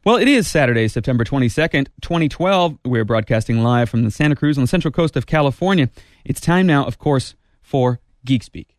Well, it is Saturday, September 22nd, 2012. We're broadcasting live from the Santa Cruz on the central coast of California. It's time now, of course, for Geek Speak.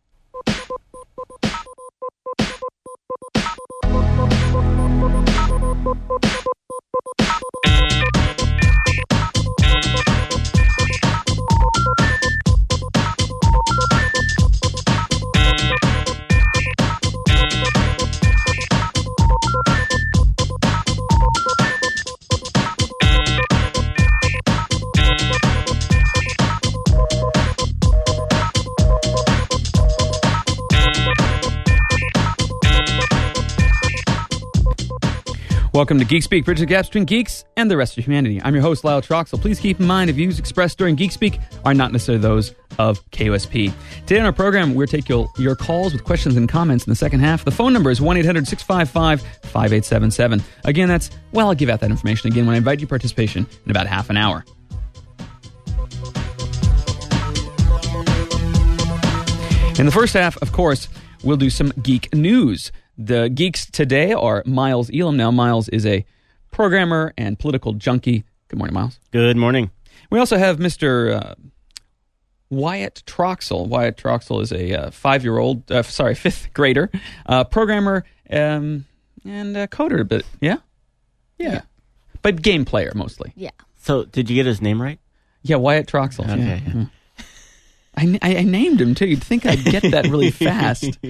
Welcome to Geek Speak, bridge the gaps between geeks and the rest of humanity. I'm your host, Lyle Troxel. Please keep in mind the views expressed during Geek Speak are not necessarily those of KUSP. Today on our program, we'll take your calls with questions and comments in the second half. The phone number is 1-800-655-5877. Again, I'll give out that information again when I invite your participation in about half an hour. In the first half, of course, we'll do some geek news. The geeks today are Miles Elam. Now, Miles is a programmer and political junkie. Good morning, Miles. Good morning. We also have Mr. Wyatt Troxel. Wyatt Troxel is a fifth grader, programmer and coder, but yeah, but game player mostly. Yeah. So, did you get his name right? Yeah, Wyatt Troxel. Okay. Yeah. I named him too. You'd think I'd get that really fast.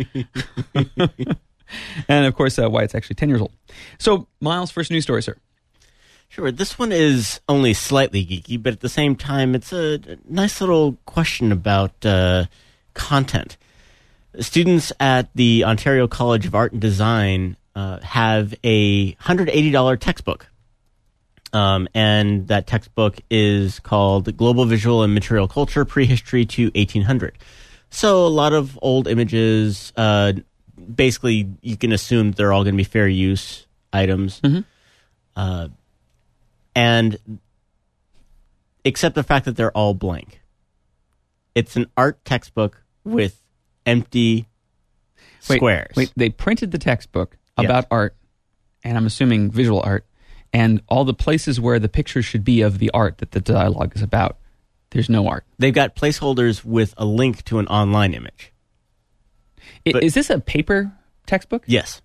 And, of course, Wyatt's actually 10 years old. So, Miles, first news story, sir. Sure. This one is only slightly geeky, but at the same time, it's a nice little question about content. Students at the Ontario College of Art and Design have a $180 textbook. And that textbook is called Global Visual and Material Culture, Prehistory to 1800. So, a lot of old images. Basically, you can assume they're all going to be fair use items. Mm-hmm. And except the fact that they're all blank. It's an art textbook with empty squares. Wait, they printed the textbook about art, and I'm assuming visual art, and all the places where the pictures should be of the art that the dialogue is about, there's no art. They've got placeholders with a link to an online image. Is this a paper textbook? Yes.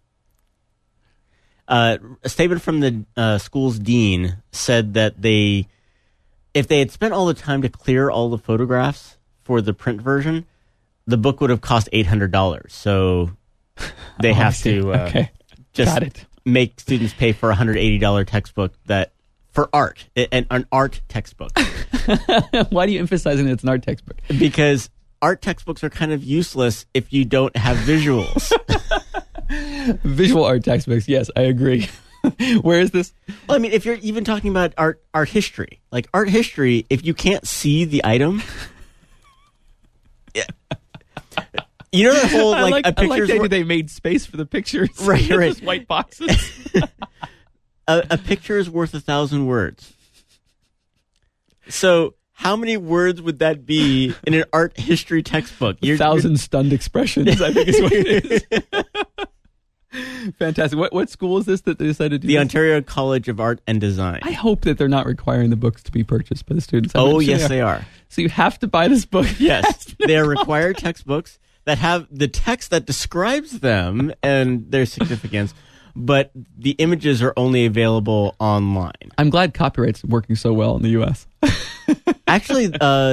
A statement from the school's dean said that if they had spent all the time to clear all the photographs for the print version, the book would have cost $800. So they have to just make students pay for a $180 textbook for art, an art textbook. Why do you emphasize that it's an art textbook? Because art textbooks are kind of useless if you don't have visuals. Visual art textbooks, yes, I agree. Where is this? Well, I mean, if you're even talking about art history, like art history, if you can't see the item, you know that whole like a pictures. I like the idea they made space for the pictures, right? Just white boxes. A picture is worth 1,000 words. So, how many words would that be in an art history textbook? 1,000 stunned expressions, I think is what it is. Fantastic. What school is this that they decided to do The this? Ontario College of Art and Design. I hope that they're not requiring the books to be purchased by the students. Oh, yes, they are. So you have to buy this book? Yes. They are required textbooks that have the text that describes them and their significance, but the images are only available online. I'm glad copyright's working so well in the U.S. Actually,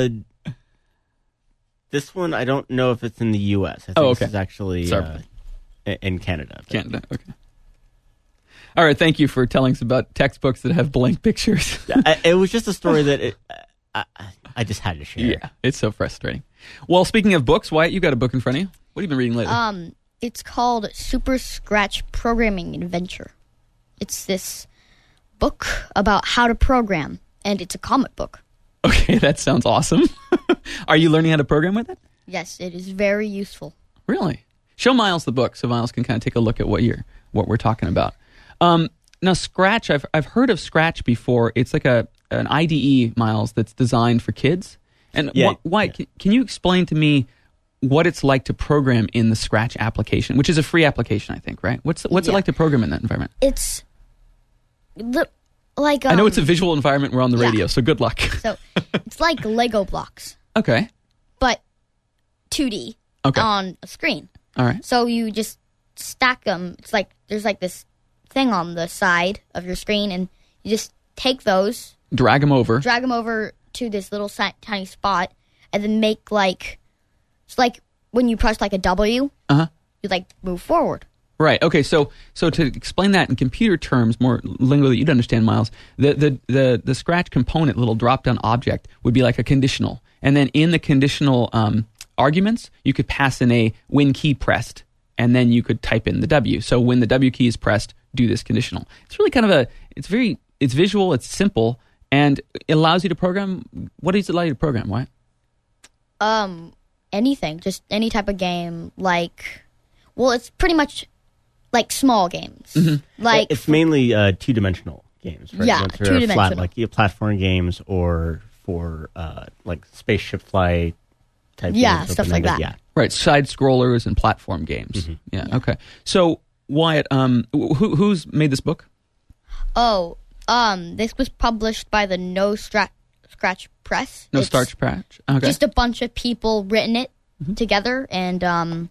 this one, I don't know if it's in the U.S. I think this is actually in Canada. Canada, okay. All right, thank you for telling us about textbooks that have blank pictures. It was just a story that I just had to share. Yeah, it's so frustrating. Well, speaking of books, Wyatt, you got a book in front of you. What have you been reading lately? It's called Super Scratch Programming Adventure. It's this book about how to program, and it's a comic book. Okay, that sounds awesome. Are you learning how to program with it? Yes, it is very useful. Really? Show Miles the book so Miles can kind of take a look at what we're talking about. Now, Scratch, I've heard of Scratch before. It's like an IDE, Miles, that's designed for kids. And why? Can you explain to me what it's like to program in the Scratch application, which is a free application, I think, right? What's it like to program in that environment? like I know it's a visual environment. We're on the radio, so good luck. So it's like Lego blocks, Okay. but 2D on a screen. All right. So you just stack them. It's like there's like this thing on the side of your screen, and you just take those, Drag them over. drag them over to this little tiny spot, and then make like it's like when you press like a W, you like move forward. Right. Okay. So to explain that in computer terms, more lingo that you'd understand, Miles, the Scratch component, little drop-down object, would be like a conditional, and then in the conditional arguments, you could pass in a when key pressed, and then you could type in the W. So when the W key is pressed, do this conditional. It's really kind of it's visual, it's simple, and it allows you to program. What does it allow you to program? What? Anything, just any type of game. Like, well, it's pretty much like small games. Like it's mainly two-dimensional games, right? Yeah, Ones that are two-dimensional. flat, like platform games, or for like spaceship flight type games. stuff like that. Yeah. Right, side scrollers and platform games. Yeah. Okay. So Wyatt, who's made this book? This was published by the No Scratch Press. No It's Starch Patch. Okay. Just a bunch of people written it together, and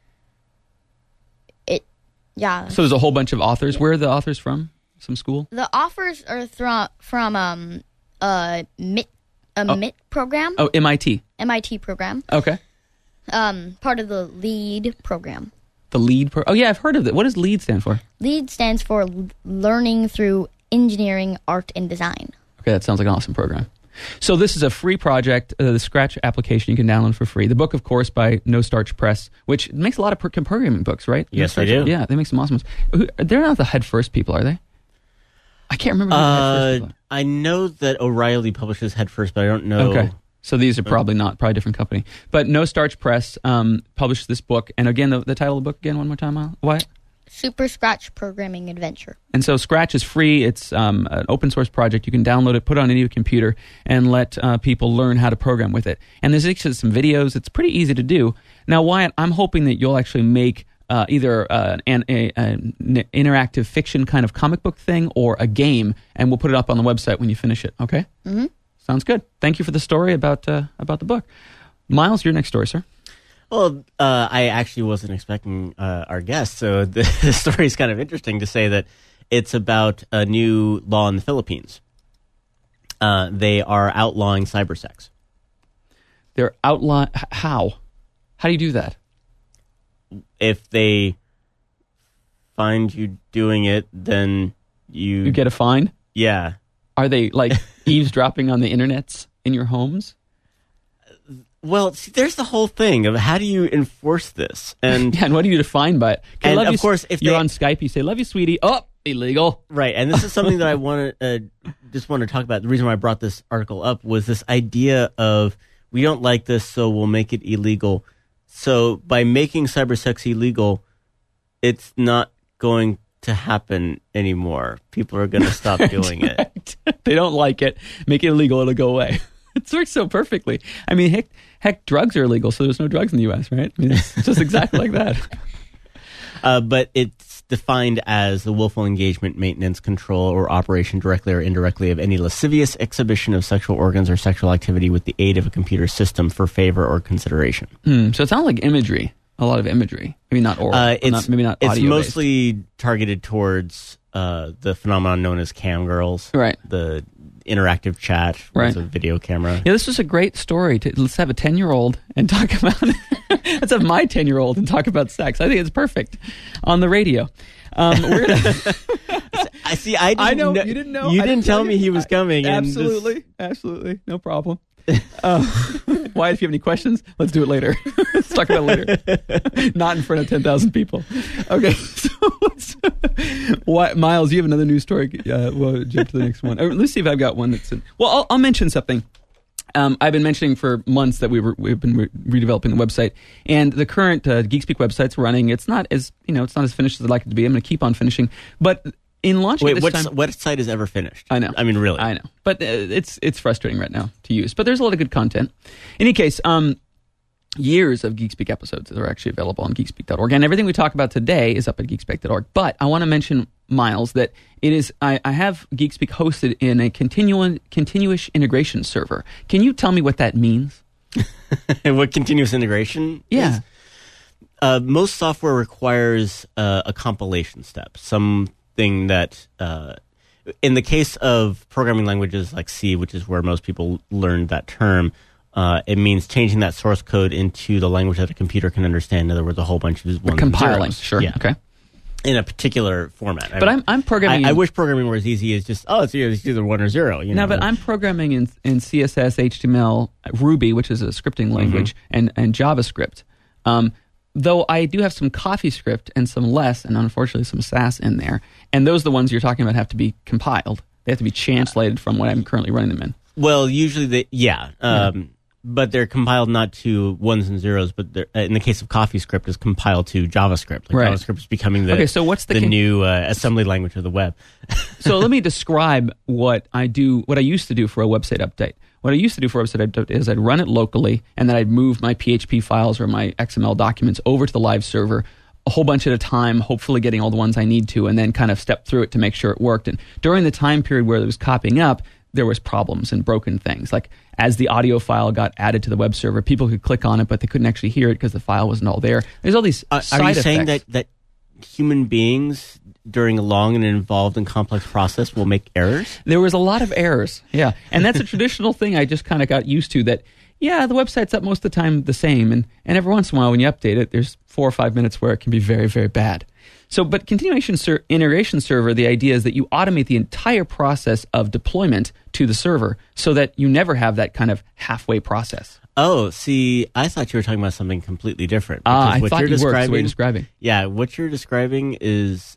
So there's a whole bunch of authors. Where are the authors from? Some school? the authors are from MIT program, Oh, MIT. MIT program, Okay. part of the LEAD program. The LEAD. Oh, yeah, I've heard of it. What does LEAD stand for? LEAD stands for Learning Through Engineering, Art, and Design. Okay, that sounds like an awesome program. So this is a free project, the Scratch application you can download for free. The book, of course, by No Starch Press, which makes a lot of programming books, right? Yes, No they Starch- do. Yeah, they make some awesome ones. They're not the Head First people, are they? I can't remember who the Head First people I know that O'Reilly publishes Head First, but I don't know. Okay. So these are probably probably a different company. But No Starch Press published this book. And again, the title of the book again, one more time, Miles? What? Super Scratch Programming Adventure. And so Scratch is free. It's an open source project. You can download it, put it on any computer, and let people learn how to program with it. And there's actually some videos. It's pretty easy to do. Now, Wyatt, I'm hoping that you'll actually make either an interactive fiction kind of comic book thing or a game, and we'll put it up on the website when you finish it. Okay? Mm-hmm. Sounds good. Thank you for the story about the book. Miles, your next story, sir. Well, I actually wasn't expecting our guest, so the story is kind of interesting to say that it's about a new law in the Philippines. They are outlawing cybersex. They're outline. How? How do you do that? If they find you doing it, then You get a fine? yeah. Are they like eavesdropping on the internets in your homes? Well, see, there's the whole thing of how do you enforce this, and Yeah, and what do you define by it? Okay, And love of you, course, if you're they- on Skype, you say "love you, sweetie." Oh, illegal. right, and this is something that I want to just want to talk about. The reason why I brought this article up was this idea of we don't like this, so we'll make it illegal. So by making cybersex illegal, it's not going to happen anymore. People are going to stop doing it. They don't like it. Make it illegal; it'll go away. It works so perfectly. I mean, heck, drugs are illegal, so there's no drugs in the U.S., right? I mean, it's just exactly like that. But it's defined as the willful engagement, maintenance, control, or operation directly or indirectly of any lascivious exhibition of sexual organs or sexual activity with the aid of a computer system for favor or consideration. So it sounds like imagery, a lot of imagery. Maybe not oral, maybe not audio. It's mostly targeted towards the phenomenon known as cam girls, Right. The interactive chat Right. with a video camera. Yeah, this was a great story. Let's have a 10-year-old and talk about let's have my 10-year-old and talk about sex. I think it's perfect on the radio. We're gonna, I see. I know you didn't know. You I didn't tell me he was coming. Absolutely, no problem. Why? If you have any questions, let's do it later. Let's talk about it later. Not in front of 10,000 people. Okay. So, Miles, you have another news story. We'll jump to the next one. Let's see if I've got one that's. Well, I'll mention something. I've been mentioning for months that we've been redeveloping the website, and the current GeekSpeak website's running. It's not as it's not as finished as I'd like it to be. I'm going to keep on finishing, but in launching Wait, it this time, what site is ever finished? I know. I mean, really. I know, but it's frustrating right now to use. But there's a lot of good content. In any case, years of GeekSpeak episodes are actually available on geekspeak.org, and everything we talk about today is up at geekspeak.org. But I want to mention Miles, that it is. I have GeekSpeak hosted in a continuous integration server. Can you tell me what that means? What continuous integration Yeah. is? Most software requires a compilation step, something that, in the case of programming languages like C, which is where most people learned that term, it means changing that source code into the language that a computer can understand. In other words, a whole bunch of ones Compiling, and zeros. sure. Yeah. Okay. In a particular format. But I'm programming. I wish programming were as easy as just, it's either 1 or 0. You know? No, but I'm programming in CSS, HTML, Ruby, which is a scripting language, and JavaScript. Though I do have some CoffeeScript and some less, and unfortunately some Sass in there. And those are the ones you're talking about have to be compiled. They have to be translated from what I'm currently running them in. Well, usually but they're compiled not to 1s and 0s, but in the case of CoffeeScript, is compiled to JavaScript. Like Right. JavaScript is becoming the So what's the new assembly language of the web. So let me describe what I used to do for a website update. What I used to do for a website update is I'd run it locally, and then I'd move my PHP files or my XML documents over to the live server a whole bunch at a time, hopefully getting all the ones I need to, and then kind of step through it to make sure it worked. And during the time period where it was copying up, there was problems and broken things. Like as the audio file got added to the web server, people could click on it, but they couldn't actually hear it because the file wasn't all there. There's all these side Are you effects. saying that human beings, during a long and involved and complex process, will make errors? There was a lot of errors, yeah. And that's a traditional thing I just kind of got used to, that, yeah, the website's up most of the time the same, and every once in a while when you update it, there's 4 or 5 minutes where it can be very, very bad. So, but continuation integration server, the idea is that you automate the entire process of deployment to the server so that you never have that kind of halfway process. Oh, see, I thought you were talking about something completely different. I What thought you're you were, 'cause the way you're describing. Yeah, what you're describing is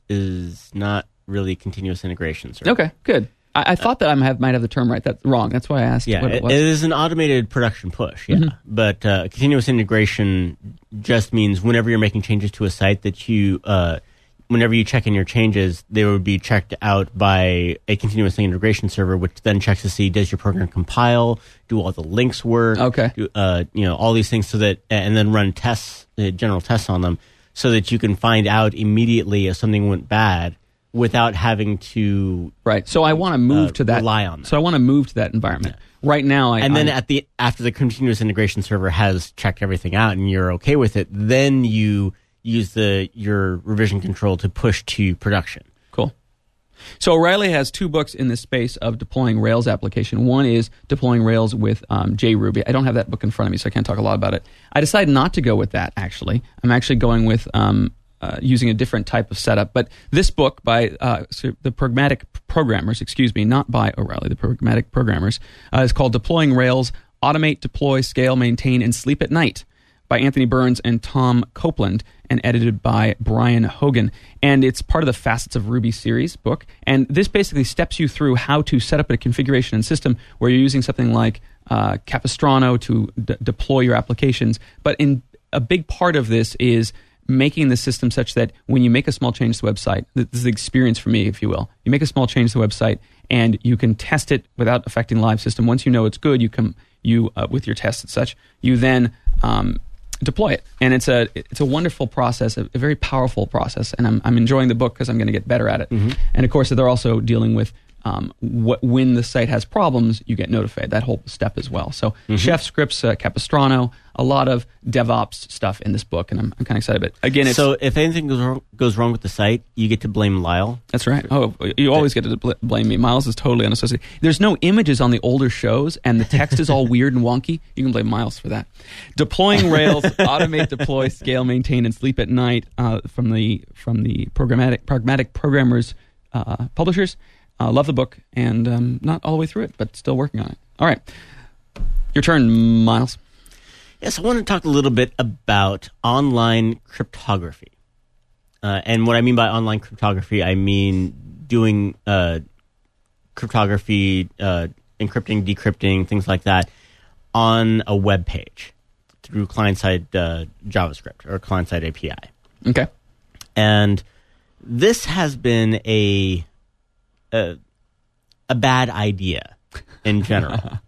not really continuous integration server. Okay, good. I thought that I might have the term right. That's wrong. That's why I asked Yeah, what it was. it is an automated production push, yeah. Mm-hmm. But continuous integration just means whenever you're making changes to a site that you, whenever you check in your changes, they would be checked out by a continuous integration server, which then checks to see, does your program compile, do all the links work, Okay. do, all these things, so that, and then run tests, general tests on them, so that you can find out immediately if something went bad without having to Right. So I want to move to that. rely on that. So I want to move to that environment. Right now, after the continuous integration server has checked everything out and you're okay with it, then you use your revision control to push to production. Cool. So O'Reilly has 2 books in this space of deploying Rails application. One is deploying Rails with JRuby. I don't have that book in front of me, so I can't talk a lot about it. I decided not to go with that, actually. I'm actually going with using a different type of setup. But this book by the Pragmatic Programmers, not by O'Reilly, the Pragmatic Programmers, is called Deploying Rails, Automate, Deploy, Scale, Maintain, and Sleep at Night, by Anthony Burns and Tom Copeland, and edited by Brian Hogan. And it's part of the Facets of Ruby series book. And this basically steps you through how to set up a configuration and system where you're using something like Capistrano to deploy your applications. But in a big part of this is making the system such that when you make a small change to the website, this is the experience for me, if you will. You make a small change to the website, and you can test it without affecting the live system. Once you know it's good, you with your tests and such, you then deploy it. And it's a wonderful process, a very powerful process. And I'm enjoying the book because I'm going to get better at it. Mm-hmm. And of course, they're also dealing with when the site has problems, you get notified. That whole step as well. So Chef scripts, Capistrano, a lot of DevOps stuff in this book, and I'm kind of excited about it. Again, so if anything goes wrong with the site, you get to blame Lyle. That's right. Oh, you always get to blame me. Miles is totally unassociated. There's no images on the older shows, and the text is all weird and wonky. You can blame Miles for that. Deploying Rails, Automate, Deploy, Scale, Maintain, and Sleep at Night from the Pragmatic Programmers publishers. Love the book, and not all the way through it, but still working on it. All right. Your turn, Miles. Yes, I want to talk a little bit about online cryptography. And what I mean by online cryptography, I mean doing cryptography, encrypting, decrypting, things like that on a web page through client-side JavaScript or client-side API. Okay. And this has been a bad idea in general.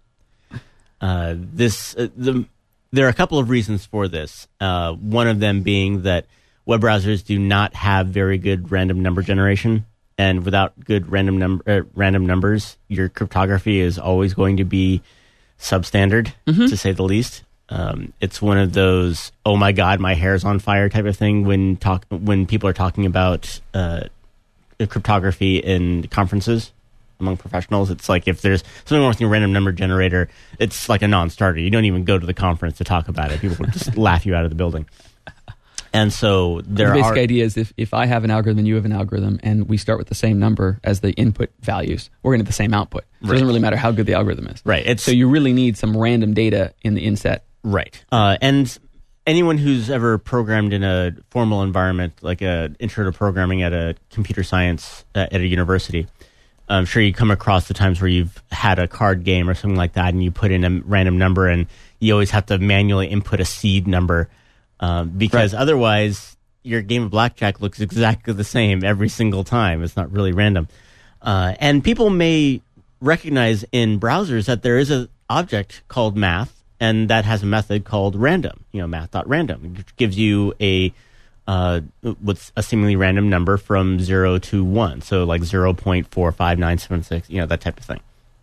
There are a couple of reasons for this. One of them being that web browsers do not have very good random number generation, And without good random numbers, your cryptography is always going to be substandard, to say the least. It's one of those, oh my God, my hair's on fire type of thing when people are talking about cryptography in conferences among professionals. It's like if there's something wrong with your random number generator, it's like a non-starter. You don't even go to the conference to talk about it. People will just laugh you out of the building. And so the basic idea is if I have an algorithm and you have an algorithm and we start with the same number as the input values, we're going to get the same output. It doesn't really matter how good the algorithm is. Right. So you really need some random data in the inset. Right. And anyone who's ever programmed in a formal environment, like an intro to programming at a computer science at a university, I'm sure you come across the times where you've had a card game or something like that and you put in a random number and you always have to manually input a seed number. Because otherwise, your game of blackjack looks exactly the same every single time. It's not really random. And people may recognize in browsers that there is an object called math, and that has a method called random, math.random, which gives you what's a seemingly random number from 0 to 1. So like 0.45976, that type of thing.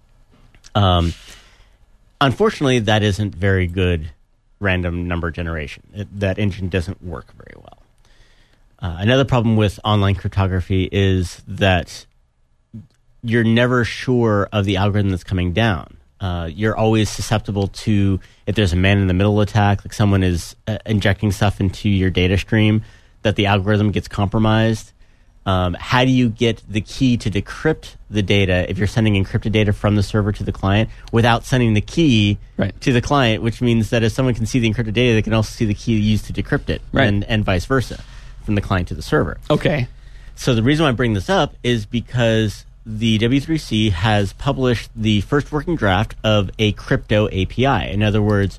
Unfortunately, that isn't very good random number generation. That engine doesn't work very well. Another problem with online cryptography is that you're never sure of the algorithm that's coming down. You're always susceptible to, if there's a man-in-the-middle attack, like someone is injecting stuff into your data stream, that the algorithm gets compromised. How do you get the key to decrypt the data if you're sending encrypted data from the server to the client without sending the key to the client, which means that if someone can see the encrypted data, they can also see the key used to decrypt it, and vice versa, from the client to the server. Okay. So the reason why I bring this up is because the W3C has published the first working draft of a crypto API. In other words,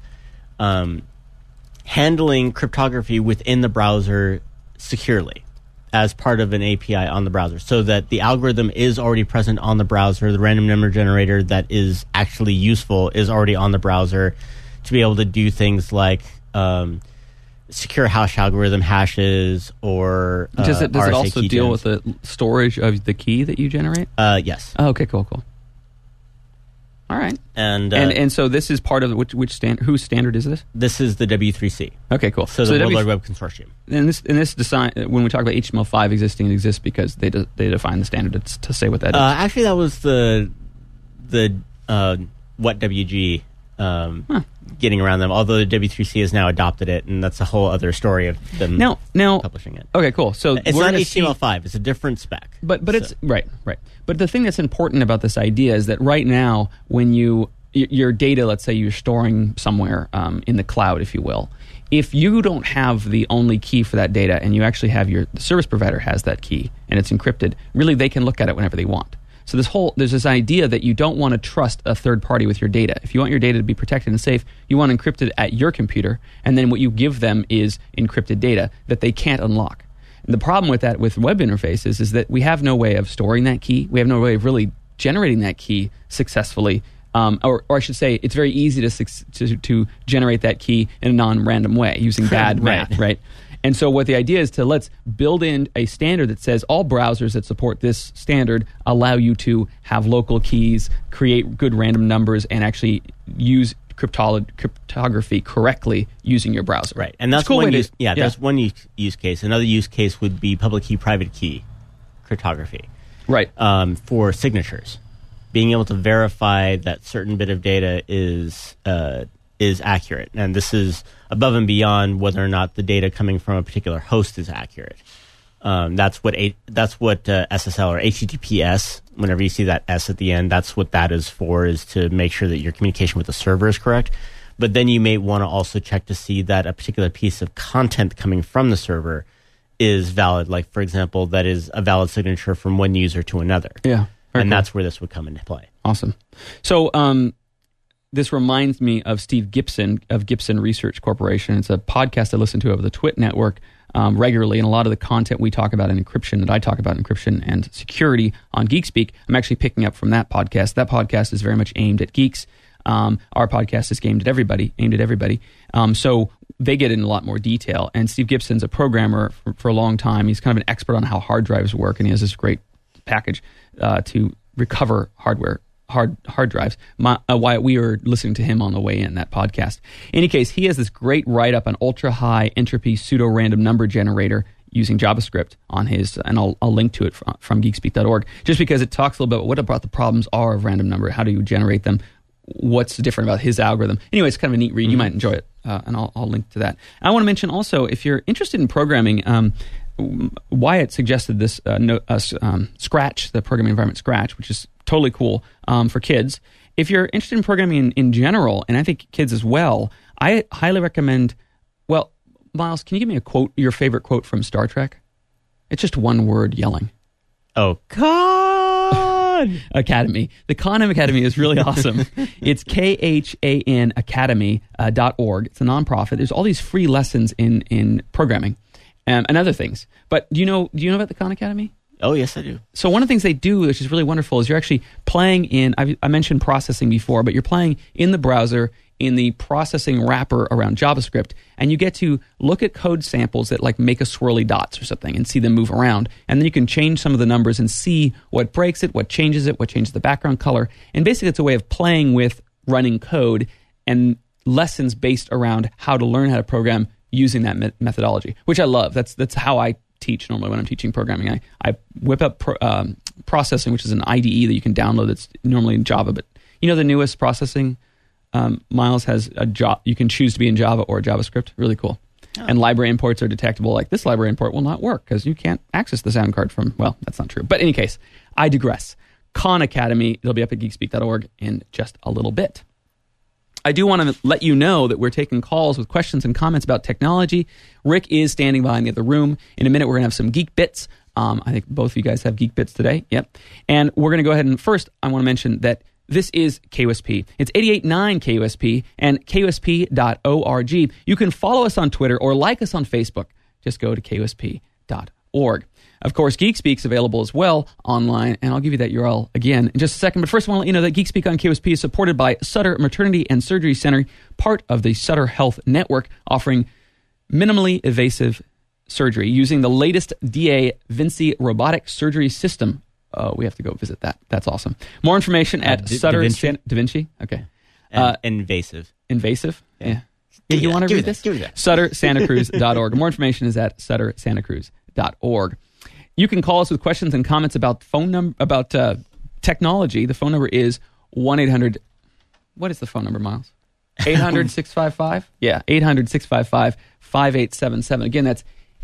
handling cryptography within the browser securely as part of an API on the browser, so that the algorithm is already present on the browser. The random number generator that is actually useful is already on the browser to be able to do things like secure hash algorithm hashes or does it RSA also keygens. deal with the storage of the key that you generate? Yes. Oh, okay, cool. All right. And so this is part of which standard? Whose standard is this? This is the W3C. Okay, cool. So the World Wide Web Consortium. And this design, when we talk about HTML5 existing, it exists because they define the standard to say what that is. Actually, that was the WhatWG getting around them. Although the W3C has now adopted it, and that's a whole other story of them now publishing it. Okay, cool. So it's not HTML5; it's a different spec. But it's right. But the thing that's important about this idea is that right now, when your data, let's say you're storing somewhere in the cloud, if you will, if you don't have the only key for that data, and you actually have the service provider has that key and it's encrypted, really they can look at it whenever they want. So there's this idea that you don't want to trust a third party with your data. If you want your data to be protected and safe, you want to encrypt it at your computer, and then what you give them is encrypted data that they can't unlock. And the problem with that with web interfaces is that we have no way of storing that key. We have no way of really generating that key successfully. Or I should say, it's very easy to generate that key in a non-random way using bad math, right? And so what the idea is let's build in a standard that says all browsers that support this standard allow you to have local keys, create good random numbers, and actually use cryptography correctly using your browser. Right, and that's cool one that's one use case. Another use case would be public key, private key cryptography. Right. For signatures. Being able to verify that certain bit of data is accurate, and this is above and beyond whether or not the data coming from a particular host is accurate. That's what SSL or HTTPS. Whenever you see that S at the end, that's what that is for, is to make sure that your communication with the server is correct. But then you may want to also check to see that a particular piece of content coming from the server is valid. Like, for example, that is a valid signature from one user to another. Yeah. And that's where this would come into play. Awesome. So this reminds me of Steve Gibson of Gibson Research Corporation. It's a podcast I listen to over the Twit network regularly, and a lot of the content we talk about in encryption, that I talk about encryption and security on GeekSpeak, I'm actually picking up from that podcast. That podcast is very much aimed at geeks. Our podcast is aimed at everybody. So they get in a lot more detail. And Steve Gibson's a programmer for a long time. He's kind of an expert on how hard drives work, and he has this great package to recover hard drives. Wyatt, we were listening to him on the way in, that podcast. In any case, he has this great write-up on ultra-high entropy pseudo-random number generator using JavaScript on his, and I'll link to it from geekspeak.org, just because it talks a little bit about what about the problems are of random number, how do you generate them, what's different about his algorithm. Anyway, it's kind of a neat read. You might enjoy it, and I'll link to that. I want to mention also, if you're interested in programming, Wyatt suggested this Scratch, the programming environment Scratch, which is totally cool for kids. If you're interested in programming in general, and I think kids as well, I highly recommend, well, Miles, can you give me a quote, your favorite quote from Star Trek? It's just one word, yelling. Oh, Khan Academy. The Khan Academy is really awesome. It's KHAN Academy.org. It's a nonprofit. There's all these free lessons in programming and other things. But do you know about the Khan Academy? Oh, yes, I do. So one of the things they do, which is really wonderful, is you're actually playing in, I mentioned processing before, but you're playing in the browser in the processing wrapper around JavaScript, and you get to look at code samples that like make a swirly dots or something and see them move around, and then you can change some of the numbers and see what breaks it, what changes the background color, and basically it's a way of playing with running code and lessons based around how to learn how to program using that methodology, which I love. That's how I teach normally when I'm teaching programming. I whip up processing, which is an IDE that you can download that's normally in Java, but you know the newest processing, Miles, has a job. You can choose to be in Java or JavaScript. Really cool. Oh. And library imports are detectable. Like this library import will not work because you can't access the sound card from, well, that's not true. But in any case, I digress. Khan Academy, it'll be up at geekspeak.org in just a little bit. I do want to let you know that we're taking calls with questions and comments about technology. Rick is standing by in the other room. In a minute, we're going to have some Geek Bits. I think both of you guys have Geek Bits today. Yep. And we're going to go ahead and first, I want to mention that this is KUSP. It's 88.9 KUSP and KUSP.org. You can follow us on Twitter or like us on Facebook. Just go to KUSP.org. Of course, GeekSpeak is available as well online, and I'll give you that URL again in just a second. But first, I want to let you know that GeekSpeak on KUSP is supported by Sutter Maternity and Surgery Center, part of the Sutter Health Network, offering minimally invasive surgery using the latest Da Vinci robotic surgery system. We have to go visit that. That's awesome. More information at Sutter... Da Vinci? Okay. Invasive. Invasive? Yeah. You want to read this? SutterSantaCruz.org. More information is at SutterSantaCruz.org. You can call us with questions and comments about technology. The phone number is 1-800... What is the phone number, Miles? 800-655? Yeah, 800-655-5877. Again, that's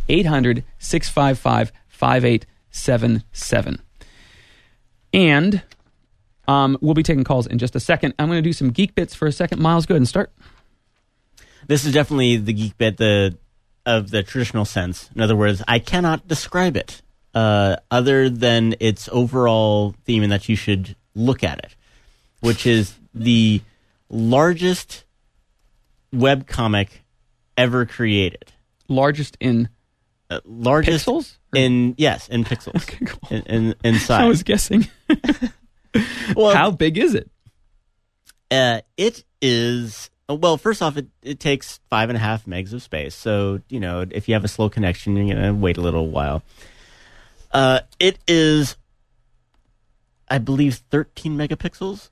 800-655-5877. And we'll be taking calls in just a second. I'm going to do some Geek Bits for a second. Miles, go ahead and start. This is definitely the Geek Bit of the traditional sense. In other words, I cannot describe it other than its overall theme and that you should look at it, which is the largest webcomic ever created. Largest in pixels? In pixels. Okay, cool. In size. I was guessing. Well, how big is it? It is... Well, first off, it takes 5.5 megs of space. So, if you have a slow connection, you're going to wait a little while. It is, I believe, 13 megapixels.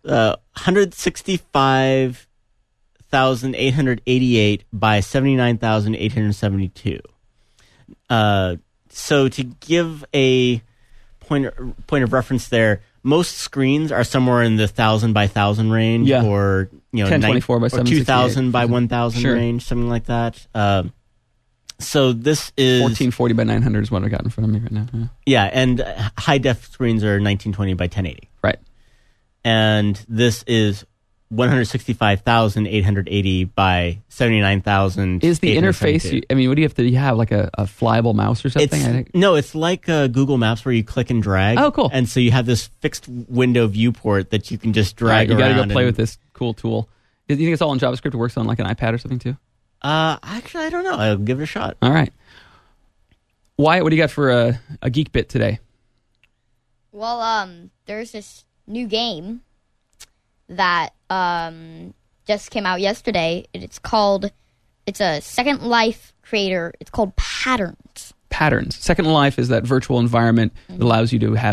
165,888 by 79,872. So to give a point of reference there, most screens are somewhere in the 1,000 by 1,000 range, or 1024 by 768. 2,000 by 1,000 range, something like that. So this is 1440 by 900 is what I got in front of me right now. Yeah, and high def screens are 1920 by 1080. Right. And this is 165,880 by 79,000. Is the interface? What do you have to have? Like a flyable mouse or something? No, it's like Google Maps where you click and drag. Oh, cool! And so you have this fixed window viewport that you can just drag around. You got to go play with this cool tool. Do you think it's all in JavaScript? It works on like an iPad or something too? Actually, I don't know. I'll give it a shot. All right. Wyatt, what do you got for a Geek Bit today? Well, there's this new game that just came out yesterday. It's a Second Life creator. It's called Patterns. Patterns. Second Life is that virtual environment that allows you to have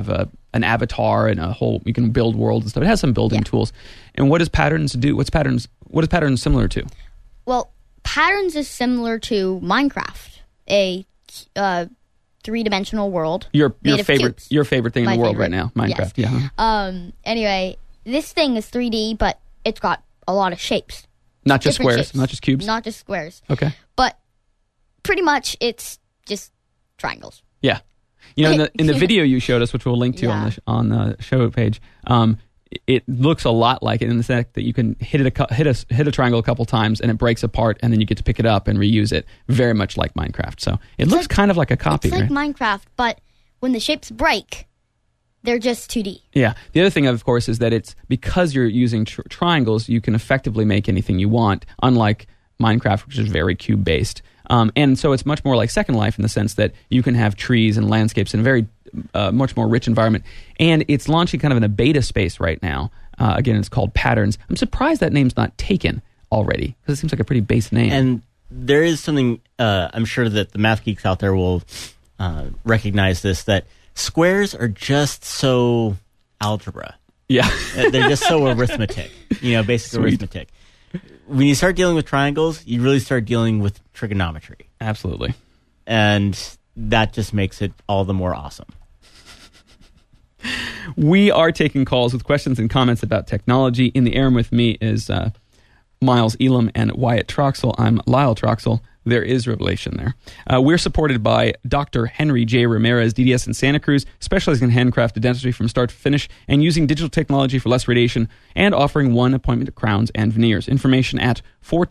an avatar and you can build worlds and stuff. It has some building tools. And what does Patterns do? What is Patterns similar to? Well, Patterns is similar to Minecraft, a three-dimensional world. Your favorite thing in the world right now, Minecraft. Yes. Yeah. Anyway, this thing is 3D, but it's got a lot of shapes. Not just Different squares, shapes. not just cubes. Not just squares. Okay. But pretty much it's just triangles. Yeah. In the video you showed us, which we'll link to on the show page, it looks a lot like it in the sense that you can hit a triangle a couple times and it breaks apart, and then you get to pick it up and reuse it. Very much like Minecraft. So it looks kind of like a copy. It's like right? Minecraft, but when the shapes break, they're just 2D. Yeah. The other thing, of course, is that it's because you're using triangles, you can effectively make anything you want, unlike Minecraft, which is very cube-based. And so it's much more like Second Life in the sense that you can have trees and landscapes in a very much more rich environment. And it's launching kind of in a beta space right now. Again, it's called Patterns. I'm surprised that name's not taken already, because it seems like a pretty base name. And there is something, I'm sure that the math geeks out there will recognize this, that squares are just so algebra. Yeah. They're just so arithmetic, basic arithmetic. When you start dealing with triangles, you really start dealing with trigonometry. Absolutely. And that just makes it all the more awesome. We are taking calls with questions and comments about technology. In the air with me is Miles Elam and Wyatt Troxel. I'm Lyle Troxel. There is revelation there. We're supported by Dr. Henry J. Ramirez, DDS in Santa Cruz, specializing in handcrafted dentistry from start to finish and using digital technology for less radiation, and offering one appointment to crowns and veneers. Information at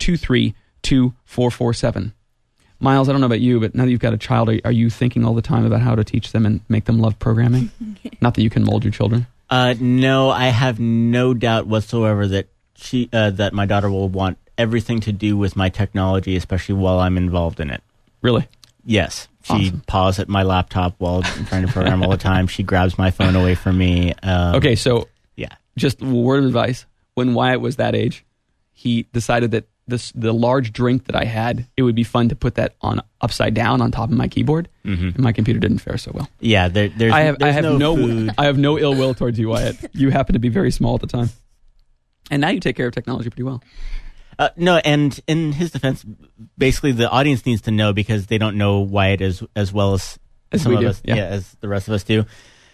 423-2447. Miles, I don't know about you, but now that you've got a child, are you thinking all the time about how to teach them and make them love programming? Not that you can mold your children. No, I have no doubt whatsoever that that my daughter will want everything to do with my technology, especially while I'm involved in it. Really? Yes. She Awesome. paws at my laptop while I'm trying to program all the time. She grabs my phone away from me. Okay, so yeah. just a word of advice. When Wyatt was that age, he decided that the large drink that I had, it would be fun to put that on upside down on top of my keyboard. Mm-hmm. And my computer didn't fare so well. Yeah, there's no food. I have no ill will towards you, Wyatt. You happen to be very small at the time. And now you take care of technology pretty well. No, and in his defense, basically the audience needs to know, because they don't know Wyatt as well as some we of do, us, yeah. as the rest of us do.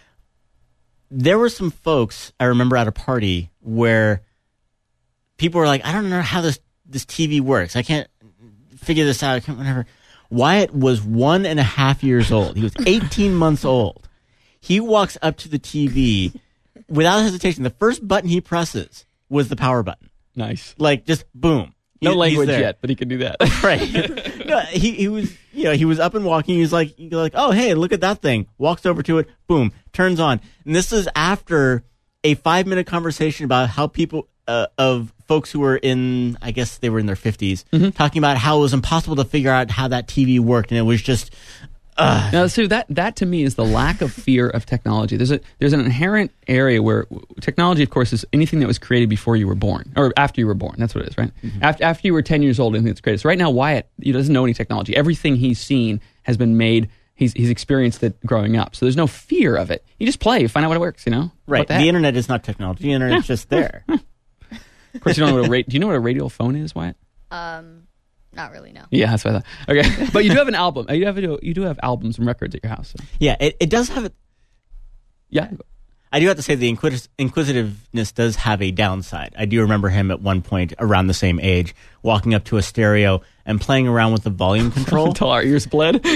There were some folks I remember at a party where people were like, "I don't know how this TV works. I can't figure this out. I can't whatever." Wyatt was 1.5 years old. He was 18 months old. He walks up to the TV without hesitation. The first button he presses was the power button. Nice. Like, just boom. No He's language there. yet, but he can do that. Right. No, he was, he was up and walking. He was like, "Oh, hey, look at that thing." Walks over to it, boom, turns on. And this is after a 5-minute conversation about how people, of folks who were in, I guess they were in their 50s, talking about how it was impossible to figure out how that TV worked. And it was just, Now, so that to me is the lack of fear of technology. There's an inherent area where technology, of course, is anything that was created before you were born, or after you were born. That's what it is, right? Mm-hmm. After you were 10 years old, anything that's created. So right now, Wyatt, he doesn't know any technology. Everything he's seen has been made. He's experienced it growing up. So there's no fear of it. You just play, you find out what it works. Right. The internet is not technology. The internet's just there. Of course, you don't know what do you know what a radial phone is, Wyatt? Not really, no. Yeah, that's what I thought. Okay, but you do have an album. You do have albums and records at your house. So. Yeah, it does have. Yeah, I do have to say the inquisitiveness does have a downside. I do remember him at one point around the same age walking up to a stereo and playing around with the volume control until our ears bled.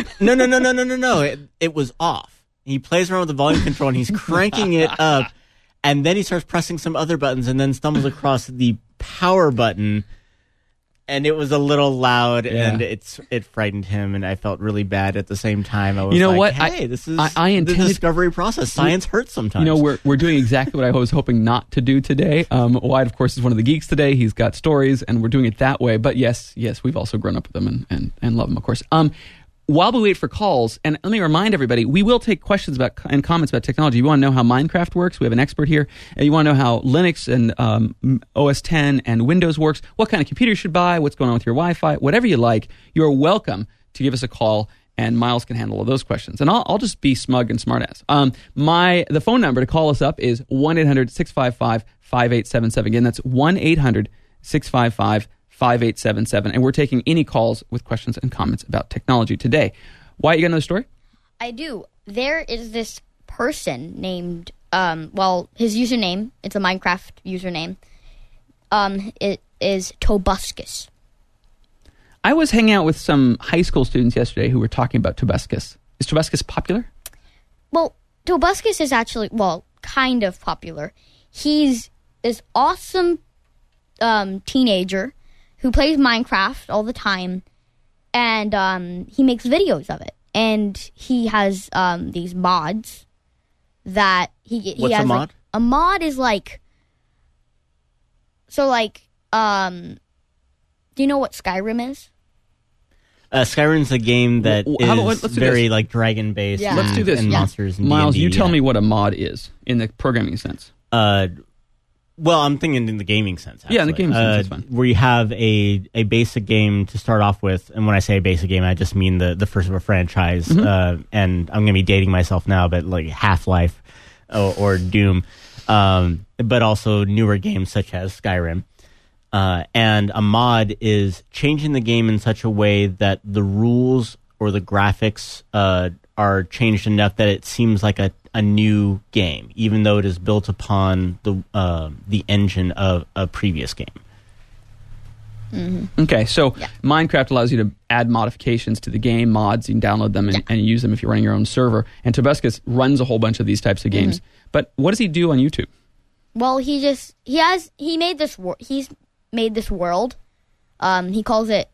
No. It was off. He plays around with the volume control and he's cranking it up, and then he starts pressing some other buttons and then stumbles across the power button. And it was a little loud, and it frightened him, and I felt really bad at the same time. I was what? Hey, this is the discovery process. Science hurts sometimes. We're doing exactly what I was hoping not to do today. Wyatt, of course, is one of the geeks today. He's got stories, and we're doing it that way. But yes, we've also grown up with them and love them, of course. While we wait for calls, and let me remind everybody, we will take questions about and comments about technology. You want to know how Minecraft works? We have an expert here. And you want to know how Linux and OS 10 and Windows works, what kind of computer you should buy, what's going on with your Wi-Fi, whatever you like, you're welcome to give us a call and Miles can handle all those questions. And I'll just be smug and smartass. The phone number to call us up is 1-800-655-5877. Again, that's 1-800-655-5877. And we're taking any calls with questions and comments about technology today. Wyatt, you got another story? I do. There is this person named, his username, it's a Minecraft username. It is Tobuscus. I was hanging out with some high school students yesterday who were talking about Tobuscus. Is Tobuscus popular? Well, Tobuscus is actually, kind of popular. He's this awesome teenager who plays Minecraft all the time, and he makes videos of it. And he has these mods that he What's has. a mod? A mod is do you know what Skyrim is? Skyrim's a game that let's do very this. like dragon based. Yeah. Let's do this. And Yeah. monsters. And Miles, D&D, you tell me what a mod is in the programming sense. Well, I'm thinking in the gaming sense. Actually. Yeah, in the gaming sense, that's fine. Where you have a basic game to start off with, and when I say a basic game, I just mean the first of a franchise. Mm-hmm. And I'm going to be dating myself now, but like Half-Life or Doom, but also newer games such as Skyrim. And a mod is changing the game in such a way that the rules or the graphics are changed enough that it seems like a new game, even though it is built upon the engine of a previous game. Mm-hmm. Okay, so Yeah. Minecraft allows you to add modifications to the game, mods. You can download them and use them if you're running your own server. And Tobuscus runs a whole bunch of these types of games. But what does he do on YouTube? Well, he made this he's made this world. He calls it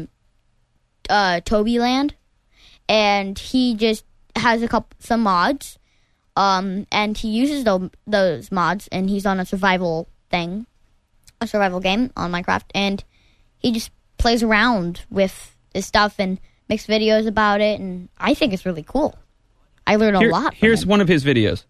Tobyland, and he just has some mods. And he uses those mods, and he's on a survival game on Minecraft, and he just plays around with this stuff and makes videos about it, and I think it's really cool. I learned a lot from Here's him. one of his videos.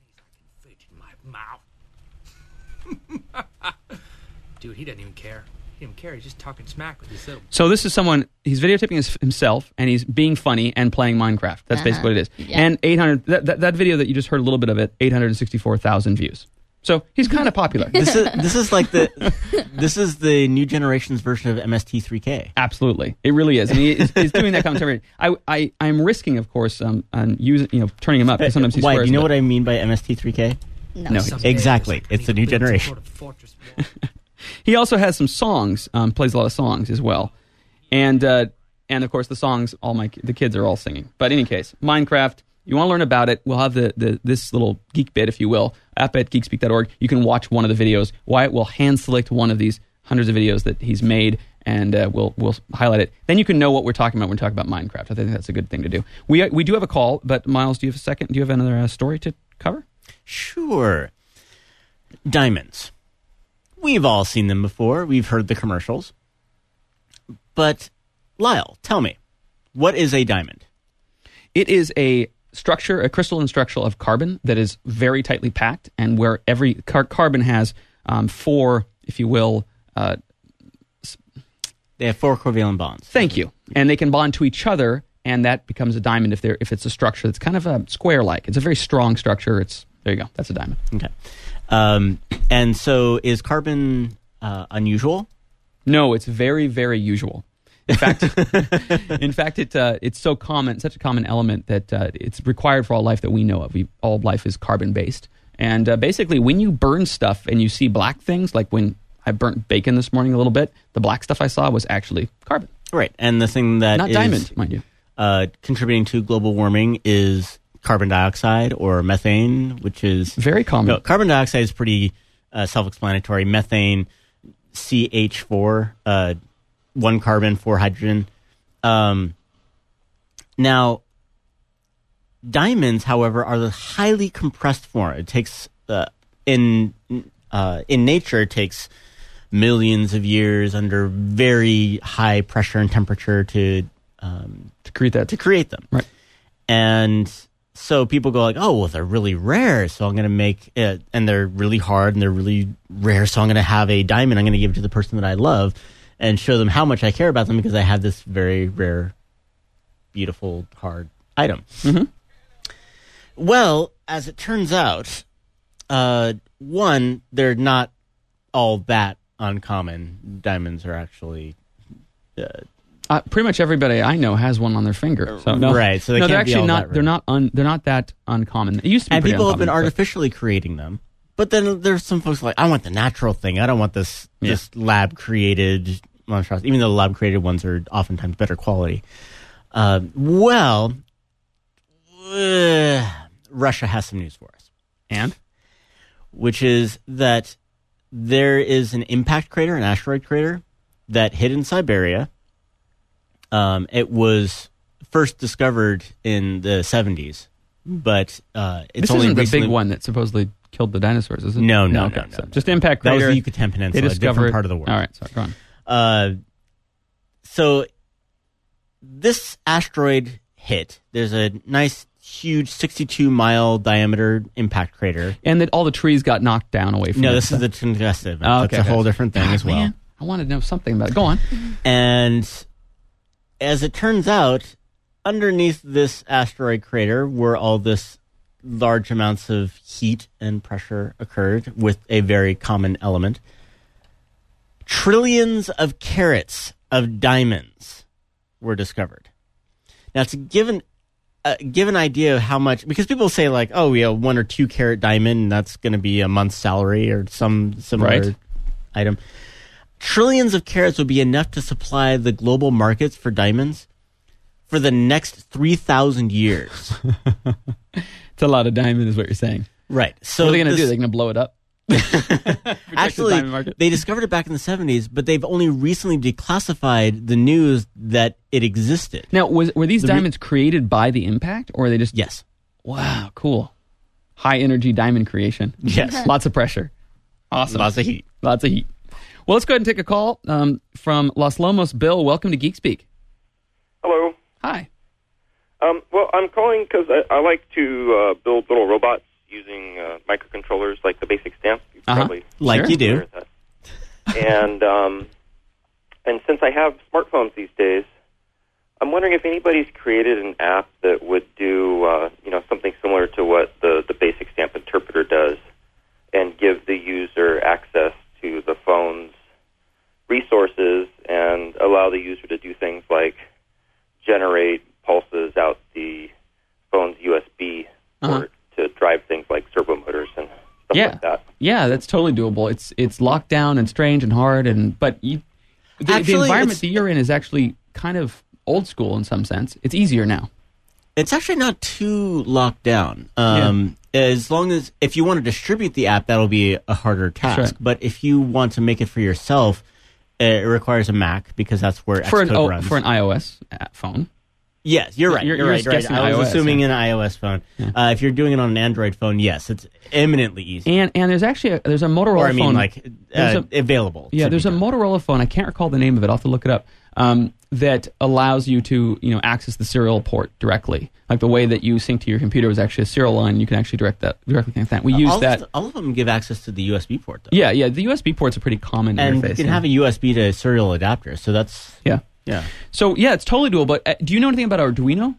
Dude, he doesn't even care. He doesn't care. He's just talking smack with his little... So this is someone, he's videotaping himself, and he's being funny and playing Minecraft. That's basically what it is. Yeah. And 800, that video that you just heard a little bit of it, 864,000 views. So he's kind of popular. This is like this is the new generation's version of MST3K. Absolutely, it really is. I mean, he's doing that commentary. I'm risking, of course, on using, turning him up. Because sometimes he Why? swears. Do you know but- what I mean by MST3K? No, Someday Exactly. there's It's the new I need to build some generation. sort of fortress wall. He also has some songs. Plays a lot of songs as well, and of course the songs. The kids are all singing. But in any case, Minecraft. You want to learn about it? We'll have this little geek bit, if you will, up at geekspeak.org. You can watch one of the videos. Wyatt will hand select one of these hundreds of videos that he's made, and we'll highlight it. Then you can know what we're talking about when we talk about Minecraft. I think that's a good thing to do. We do have a call, but Miles, do you have a second? Do you have another story to cover? Sure. Diamonds. We've all seen them before. We've heard the commercials. But, Lyle, tell me, what is a diamond? It is a crystalline structure of carbon that is very tightly packed, and where every carbon has four, if you will. They have 4 covalent bonds. Thank you, and they can bond to each other, and that becomes a diamond if it's a structure that's kind of a square-like. It's a very strong structure. There you go. That's a diamond. Okay. And so is carbon unusual? No, it's very, very usual. In fact, it's so common, such a common element that it's required for all life that we know of. All life is carbon-based. And basically, when you burn stuff and you see black things, like when I burnt bacon this morning a little bit, the black stuff I saw was actually carbon. Right. And the thing that Not is diamond, mind you. Contributing to global warming is carbon dioxide or methane, which is... Very common. No, carbon dioxide is pretty self-explanatory. Methane, CH4, 1 carbon, 4 hydrogen. Now, diamonds, however, are the highly compressed form. It takes in nature, it takes millions of years under very high pressure and temperature to create them. Right. And so people go like, oh, well, they're really rare, so I'm going to make it, and they're really hard and they're really rare, so I'm going to have a diamond. I'm going to give it to the person that I love and show them how much I care about them because I have this very rare beautiful, hard item. Mm-hmm. Well, as it turns out, one, they're not all that uncommon. Diamonds are actually... pretty much everybody I know has one on their finger. So no, right. So they no, can't they're be actually all not. that They're rare. not. They're not that uncommon. It used to be. And pretty people have been uncommon, but- artificially creating them. But then there's some folks like, I want the natural thing. I don't want this lab created monstrosity, even though the lab created ones are oftentimes better quality. Russia has some news for us. And Which is that there is an impact crater, an asteroid crater, that hit in Siberia. It was first discovered in the 70s, but it's this only isn't the recently... big one that supposedly killed the dinosaurs, is it? No. So just impact That was crater. the Yucatan Peninsula, They a discover different it. part of the world. All right, sorry, go on. So this asteroid hit. There's a nice, huge 62-mile diameter impact crater. And that all the trees got knocked down away from it. No, this is the Tunguska event. Oh, That's okay, a whole gotcha. different thing as well. Man, I wanted to know something about it. Go on. And as it turns out, underneath this asteroid crater where all this large amounts of heat and pressure occurred with a very common element, trillions of carats of diamonds were discovered. Now, to give an idea of how much, because people say like, oh, 1 or 2 carat diamond, that's going to be a month's salary or some similar Right. item. Trillions of carats would be enough to supply the global markets for diamonds for the next 3,000 years. It's a lot of diamond, is what you're saying. Right. So What are they going to do? They're going to blow it up? actually, diamond market? they discovered it back in the 70s, but they've only recently declassified the news that it existed. Now, were these diamonds created by the impact, or are they just... Yes. Wow, cool. High energy diamond creation. Yes. Lots of pressure. Awesome. Lots of heat. Lots of heat. Well, let's go ahead and take a call from Los Lomos. Bill, welcome to Geek Speak. Hello. Hi. Well, I'm calling because I like to build little robots using microcontrollers like the Basic Stamp. You probably Like Sure. you do. familiar with that. And since I have smartphones these days, I'm wondering if anybody's created an app that would do something similar to what the Basic Stamp interpreter does, and give the user access to the phone's resources and allow the user to do things like generate pulses out the phone's USB port to drive things like servo motors and stuff like that. Yeah, that's totally doable. It's locked down and strange and hard, but the Actually, environment it's- that you're in is actually kind of old school in some sense. It's easier now. It's actually not too locked down. As long as, if you want to distribute the app, that'll be a harder task. right. But if you want to make it for yourself, it requires a Mac because that's where Xcode runs. For an iOS phone. Yes, you're right. You're You're right. just Right. guessing I was iOS, assuming yeah. an iOS phone. If you're doing it on an Android phone, yes, it's eminently easy. And there's actually there's a Motorola Or I mean, phone. like There's available. Yeah, to there's be a done. Motorola phone. I can't recall the name of it. I'll have to look it up. That allows you to access the serial port directly, like the way that you sync to your computer is actually a serial line. You can actually directly connect that. We use that. All of them give access to the USB port, though. Yeah. The USB port's a pretty common And interface. you can yeah. have a USB to serial adapter. So that's Yeah. yeah. So yeah, it's totally doable. But do you know anything about Arduino?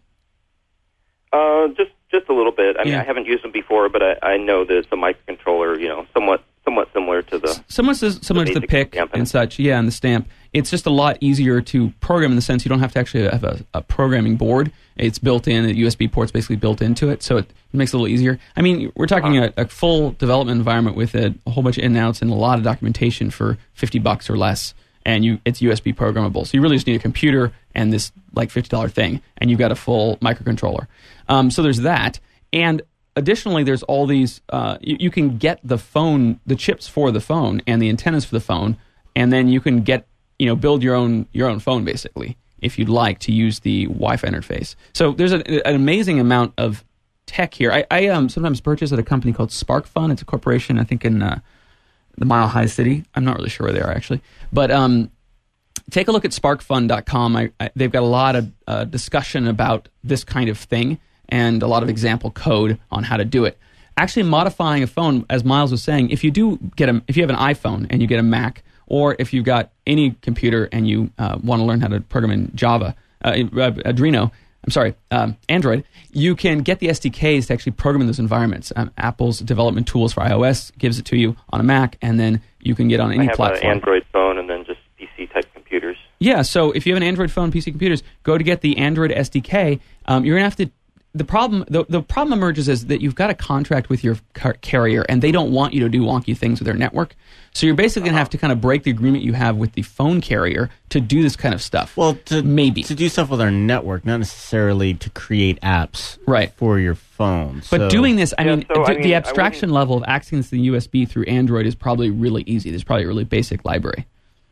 Just a little bit. I mean, Yeah. I haven't used them before, but I know that it's a microcontroller, somewhat similar to the... Similar to the basic PIC stamp and such, yeah, and the stamp. It's just a lot easier to program in the sense you don't have to actually have a programming board. It's built in. The USB port's basically built into it, so it makes it a little easier. I mean, we're talking a full development environment with a whole bunch of in and outs and a lot of documentation for $50 or less, and it's USB programmable. So you really just need a computer and this like $50 thing, and you've got a full microcontroller. So there's that, and additionally, there's all these. You can get the phone, the chips for the phone, and the antennas for the phone, and then you can get build your own phone basically if you'd like to use the Wi-Fi interface. So there's an amazing amount of tech here. I sometimes purchase at a company called SparkFun. It's a corporation, I think, in the Mile High City. I'm not really sure where they are actually, but take a look at sparkfun.com. They've got a lot of discussion about this kind of thing and a lot of example code on how to do it. Actually modifying a phone, as Miles was saying, if you have an iPhone and you get a Mac, or if you've got any computer and you want to learn how to program in Java, Arduino, Android, you can get the SDKs to actually program in those environments. Apple's development tools for iOS gives it to you on a Mac, and then you can get on any platform. I have an Android phone and then just PC-type computers. Yeah, so if you have an Android phone, PC computers, go to get the Android SDK. You're going to have to... The problem emerges is that you've got a contract with your carrier, and they don't want you to do wonky things with their network. So you're basically going to have to kind of break the agreement you have with the phone carrier to do this kind of stuff. Well, to do stuff with our network, not necessarily to create apps for your phone. But doing this, the abstraction level of accessing the USB through Android is probably really easy. There's probably a really basic library.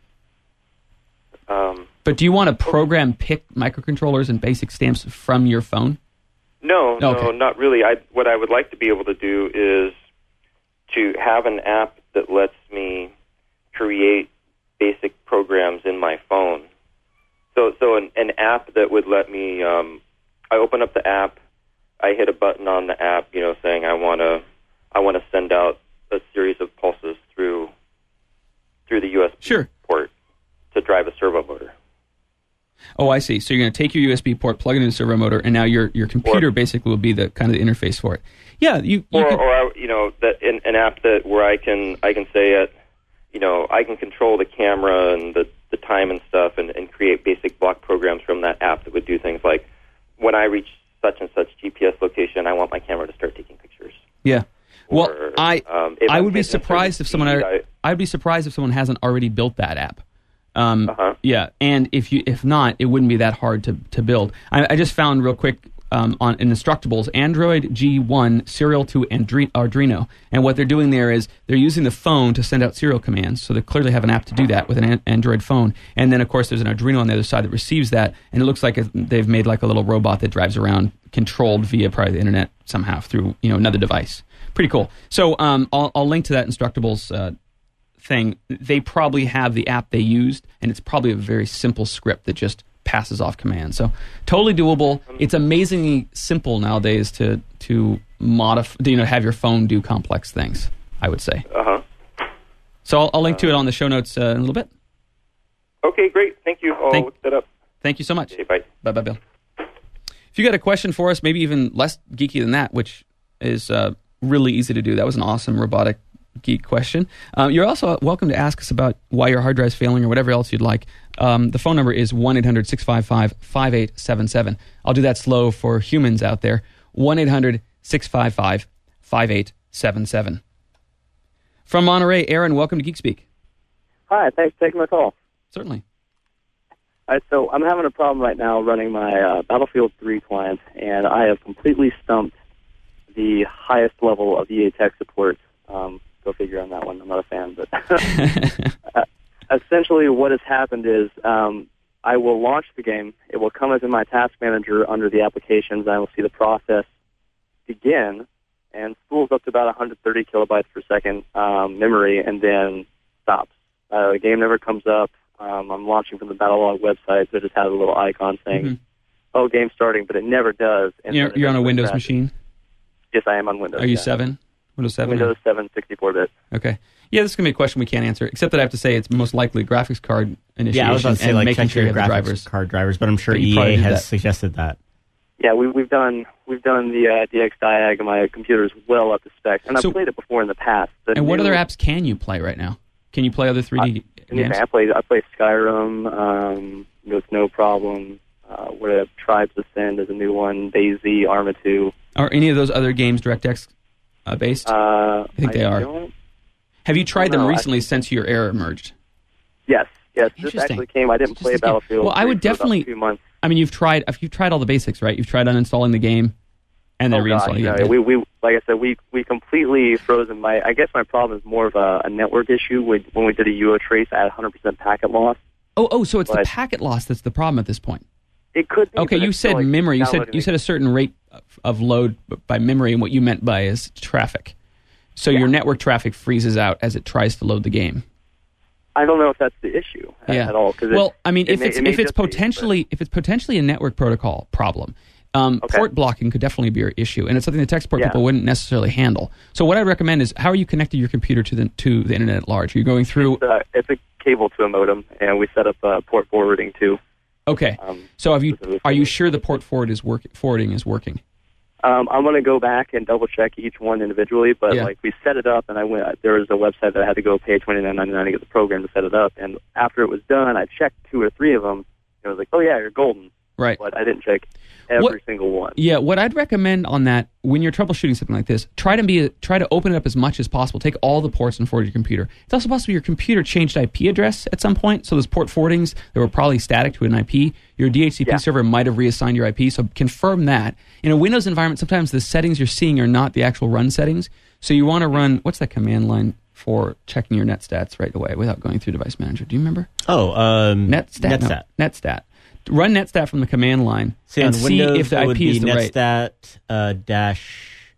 But do you want to program PIC microcontrollers and basic stamps from your phone? No, not really. What I would like to be able to do is to have an app that lets me create basic programs in my phone. So an app that would let me, I open up the app, I hit a button on the app, saying I want to send out a series of pulses through the USB port to drive a servo motor. Oh, I see. So you're going to take your USB port, plug it into the servo motor, and now your computer basically will be the kind of the interface for it. Yeah, an app that where I can say I can control the camera and the time and stuff, and create basic block programs from that app that would do things like when I reach such and such GPS location, I want my camera to start taking pictures. Yeah. Well, I would be surprised if someone I'd be surprised if someone hasn't already built that app. Yeah, and if not, it wouldn't be that hard to build. I just found real quick in Instructables, Android G1 serial to Arduino, and what they're doing there is they're using the phone to send out serial commands, so they clearly have an app to do that with an Android phone. And then, of course, there's an Arduino on the other side that receives that, and it looks like they've made like a little robot that drives around, controlled via probably the internet somehow through another device. Pretty cool. So I'll link to that Instructables thing. They probably have the app they used, and it's probably a very simple script that just passes off commands. So totally doable. It's amazingly simple nowadays to modify, have your phone do complex things, I would say. So I'll link to it on the show notes in a little bit. Okay, great. Thank you. I'll look that up. Thank you so much. Okay, bye. Bye, Bill. If you got a question for us, maybe even less geeky than that, which is really easy to do. That was an awesome robotic geek question. You're also welcome to ask us about why your hard drive's failing or whatever else you'd like. The phone number is 1-800-655-5877. I'll do that slow for humans out there. 1-800-655-5877. From Monterey, Aaron, welcome to Geek Speak. Hi, thanks for taking my call. Certainly. All right, so I'm having a problem right now running my Battlefield 3 client, and I have completely stumped the highest level of EA tech support. Go figure on that one. I'm not a fan, but essentially what has happened is I will launch the game. It will come as in my task manager under the applications. I will see the process begin, and spools up to about 130 kilobytes per second memory, and then stops. The game never comes up. I'm launching from the Battlelog website, so it just has a little icon saying, "Oh, game's starting," but it never does. And you're on a Windows machine? Yes, I am on Windows. Are you 7? Windows 7? Windows 7, 64-bit. Okay. Yeah, this is going to be a question we can't answer, except that I have to say it's most likely graphics card initiation. Yeah, I was about to say, making sure you have graphics drivers. card drivers, but I'm sure EA has suggested that. Yeah, we've done the DX Diag, and my computer is well up to spec. And I've played it before in the past. And what other apps can you play right now? Can you play other 3D games? I play Skyrim with no problem. Where Tribes Ascend is a new one. DayZ, Arma 2. Are any of those other games DirectX based? I think they are. Have you tried them recently since your error emerged? Yes. This actually came. I didn't play Battlefield. Well, I would definitely. For about 2 months. I mean, you've tried all the basics, right? You've tried uninstalling the game and then reinstalling it. We like I said, we completely frozen. I guess my problem is more of a network issue. When we did a UOtrace, I had 100% packet loss. Oh, so it's the packet loss that's the problem at this point. It could be. Okay, you said memory. You said a certain rate of load by memory, and what you meant by is traffic. So your network traffic freezes out as it tries to load the game. I don't know if that's the issue at all. Well, I mean, if it's potentially a network protocol problem, port blocking could definitely be an issue, and it's something the tech support people wouldn't necessarily handle. So what I'd recommend is, how are you connecting your computer to the internet at large? Are you going through? It's a cable to a modem, and we set up port forwarding too. Okay. So are you sure the port forwarding is working? I'm going to go back and double check each one individually, but Yeah. like we set it up, and there was a website that I had to go pay $29.99 to get the program to set it up, and after it was done, I checked 2 or 3 of them, and it was like, oh yeah, you're golden. Right. But I didn't check every single one. Yeah, what I'd recommend on that, when you're troubleshooting something like this, try to open it up as much as possible. Take all the ports and forward your computer. It's also possible your computer changed IP address at some point, so those port forwardings that were probably static to an IP, your DHCP server might have reassigned your IP, so confirm that. In a Windows environment, sometimes the settings you're seeing are not the actual run settings, so you want to run, what's that command line for checking your netstats right away without going through Device Manager? Do you remember? Netstat. No, netstat. Run netstat from the command line See, and on see Windows, if the it IP would be is the right. netstat dash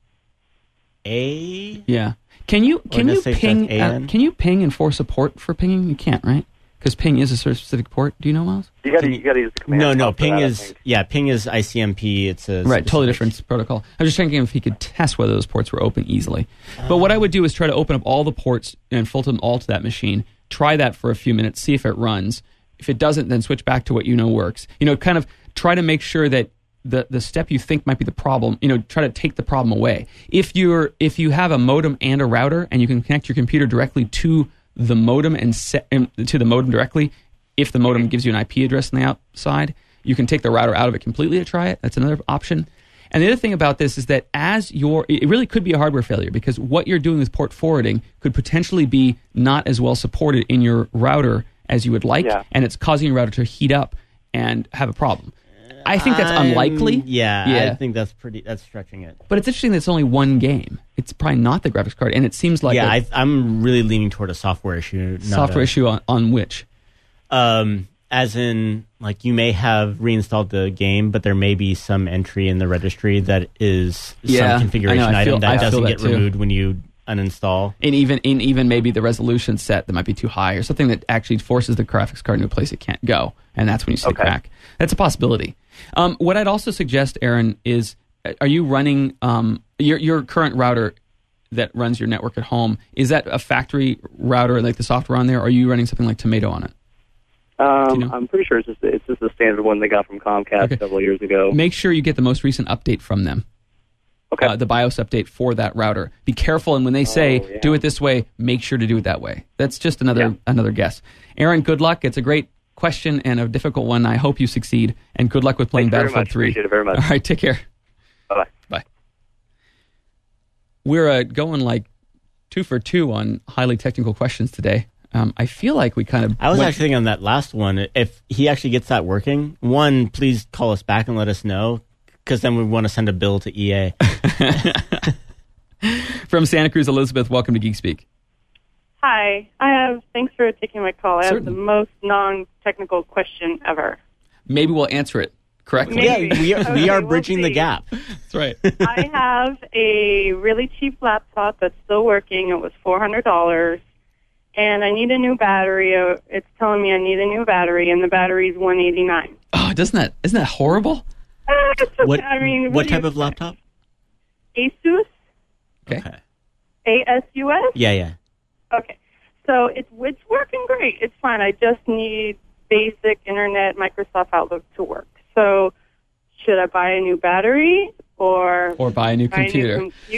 A. Yeah. Can you netstat ping? AN? Can you ping and force support for pinging? You can't, right? Because ping is a sort of specific port. Do you know, Miles? You got to use the command. No, prompt for ping that, I is think. ping is ICMP. It's a Right, totally specific- different protocol. I was just checking if he could test whether those ports were open easily. But what I would do is try to open up all the ports and filter them all to that machine. Try that for a few minutes, see if it runs. If it doesn't, then switch back to what you know works. Kind of try to make sure that the step you think might be the problem, try to take the problem away. If you have a modem and a router and you can connect your computer directly to the modem to the modem directly, if the modem gives you an IP address on the outside, you can take the router out of it completely to try it. That's another option. And the other thing about this is that it really could be a hardware failure, because what you're doing with port forwarding could potentially be not as well supported in your router as you would like, and it's causing your router to heat up and have a problem. I think that's unlikely. I think that's stretching it. But it's interesting that it's only one game. It's probably not the graphics card, and it seems like I'm really leaning toward a software issue. Issue on which? As in, like, you may have reinstalled the game, but there may be some entry in the registry that is some configuration item that doesn't get removed when you uninstall. And even maybe the resolution set that might be too high, or something that actually forces the graphics card into a place it can't go, and that's when you see a crack. That's a possibility. What I'd also suggest, Aaron, is are you running your current router that runs your network at home? Is that a factory router, like the software on there, or are you running something like Tomato on it? I'm pretty sure it's just the standard one they got from Comcast several years ago. Make sure you get the most recent update from them. Okay. The BIOS update for that router. Be careful, and when they say do it this way, make sure to do it that way. That's just another guess. Aaron, good luck. It's a great question and a difficult one. I hope you succeed, and good luck with playing Battlefield 3. Appreciate it very much. All right, take care. Bye-bye. Bye. We're going like 2 for 2 on highly technical questions today. I feel like we kind of... I was actually thinking on that last one, if he actually gets that working, one, please call us back and let us know, because then we want to send a bill to EA. From Santa Cruz, Elizabeth, welcome to Geek Speak. Hi. Thanks for taking my call. I have the most non-technical question ever. Maybe we'll answer it correctly. Maybe. Yeah, we are bridging the gap. That's right. I have a really cheap laptop that's still working. It was $400. And I need a new battery. It's telling me I need a new battery, and the battery's $189. Oh, isn't that horrible? It's okay. What type of laptop? Asus. Okay. ASUS? Yeah. Okay. So it's working great. It's fine. I just need basic internet Microsoft Outlook to work. So should I buy a new battery or buy a new computer?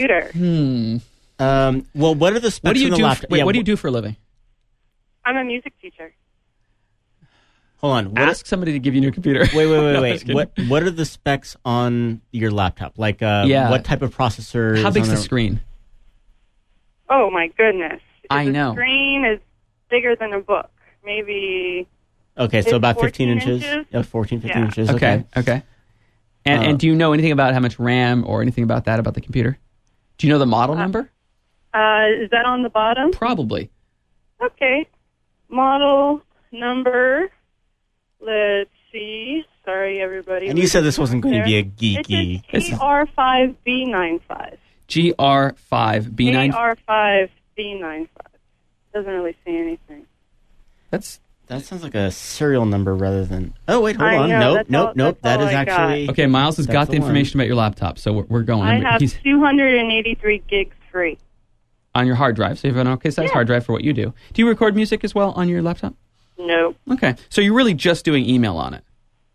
Well, what are the specs of the laptop? What do you do for a living? I'm a music teacher. Hold on. Ask somebody to give you a new computer. Wait. What are the specs on your laptop? Like, what type of processor? How big's the screen? Oh, my goodness. I know. The screen is bigger than a book. Maybe... Okay, so about 15 inches? inches? 14, 15 inches. Okay. And do you know anything about how much RAM or anything about that, about the computer? Do you know the model number? Is that on the bottom? Probably. Okay. Model number. Let's see. Sorry, everybody. And you said this wasn't going to be a geeky. It's GR5B95. GR5B95. GR5B95. Doesn't really say anything. That sounds like a serial number rather than... Oh, wait, hold on. Know, Nope. That is actually... Okay, Miles has got the information about your laptop, so we're going. I have 283 gigs free. On your hard drive, so you have an okay-sized hard drive for what you do. Do you record music as well on your laptop? Nope. Okay, so you're really just doing email on it?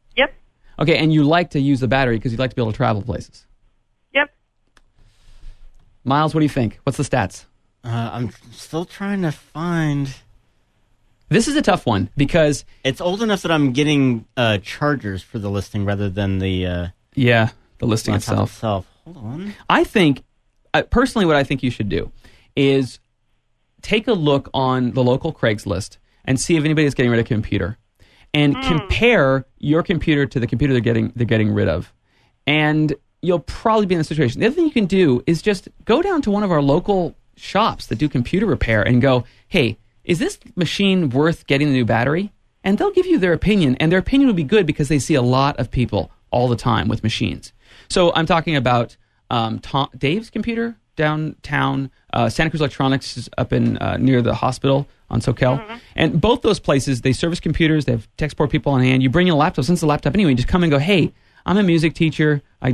Okay, and you like to use the battery because you like to be able to travel places. Yep. Miles, what do you think? What's the stats? I'm still trying to find... This is a tough one because... It's old enough that I'm getting chargers for the listing rather than the... the listing laptop itself. Hold on. I think, personally, what I think you should do is take a look on the local Craigslist and see if anybody's getting rid of a computer, and compare your computer to the computer they're getting rid of, and you'll probably be in a situation. The other thing you can do is just go down to one of our local shops that do computer repair and go, hey, is this machine worth getting the new battery? And they'll give you their opinion, and their opinion will be good because they see a lot of people all the time with machines. So I'm talking about Dave's computer downtown, Santa Cruz Electronics is up in near the hospital on Soquel. And both those places, they service computers, they have tech support people on hand. You bring in a laptop, since the laptop anyway, you just come and go, hey, I'm a music teacher. I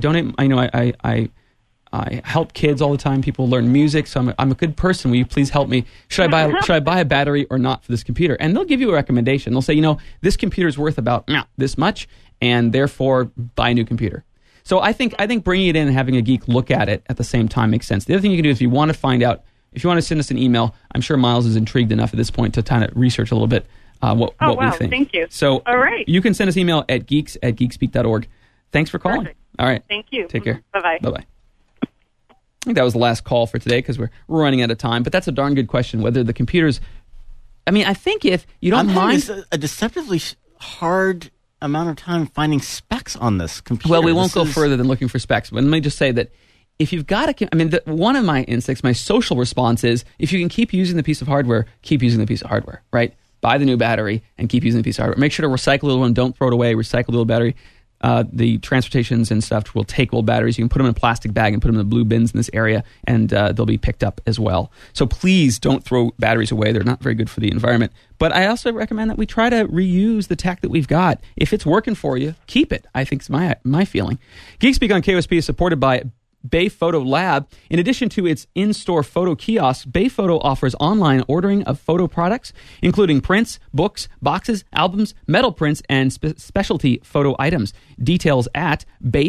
help kids all the time. People learn music, so I'm a good person. Will you please help me? Should I buy a battery or not for this computer? And they'll give you a recommendation. They'll say, this computer is worth about this much, and therefore buy a new computer. So I think bringing it in and having a geek look at it at the same time makes sense. The other thing you can do is if you want to find out, if you want to send us an email, I'm sure Miles is intrigued enough at this point to kind of research a little bit what we think. Thank you. So all right. You can send us email at geeks@geekspeak.org. Thanks for calling. Perfect. All right. Thank you. Take care. Bye-bye. Bye-bye. I think that was the last call for today because we're running out of time. But that's a darn good question, whether the computers... I mean, I think if you don't mind... a deceptively hard amount of time finding specs on this computer. Well, we won't go further than looking for specs. But let me just say that if you've got one of my instincts, my social response is, if you can keep using the piece of hardware, keep using the piece of hardware, right? Buy the new battery and keep using the piece of hardware. Make sure to recycle the old one. Don't throw it away. Recycle the old battery. The transportations and stuff will take old batteries. You can put them in a plastic bag and put them in the blue bins in this area, and they'll be picked up as well. So please don't throw batteries away. They're not very good for the environment. But I also recommend that we try to reuse the tech that we've got. If it's working for you, keep it. I think it's my feeling. GeekSpeak on KOSP is supported by Bay Photo Lab. In addition to its in-store photo kiosk, Bay Photo offers online ordering of photo products, including prints, books, boxes, albums, metal prints, and specialty photo items. Details at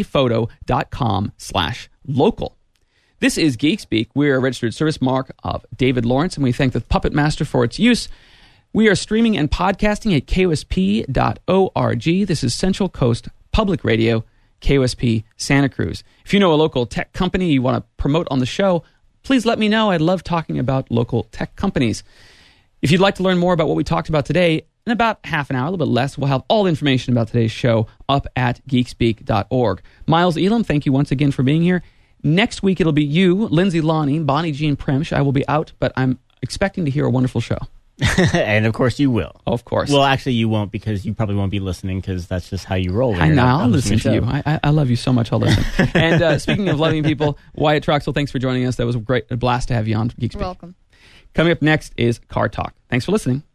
bayphoto.com/local. This is GeekSpeak. We're a registered service mark of David Lawrence, and we thank the Puppet Master for its use. We are streaming and podcasting at KOSP.org. This is Central Coast Public Radio, KOSP Santa Cruz. If you know a local tech company you want to promote on the show, please let me know. I love talking about local tech companies. If you'd like to learn more about what we talked about today, in about half an hour, a little bit less, we'll have all the information about today's show up at geekspeak.org. Miles Elam, thank you once again for being here. Next week, it'll be you, Lindsay Lonnie, Bonnie Jean Primsh. I will be out, but I'm expecting to hear a wonderful show. And of course you will. Of course. Well, actually you won't, because you probably won't be listening, because that's just how you roll. I know. I'll listen to you. I love you so much. I'll listen. And speaking of loving people, Wyatt Troxel, thanks for joining us. That was a blast to have you on GeekSpeak. You're welcome. Coming up next is Car Talk. Thanks for listening.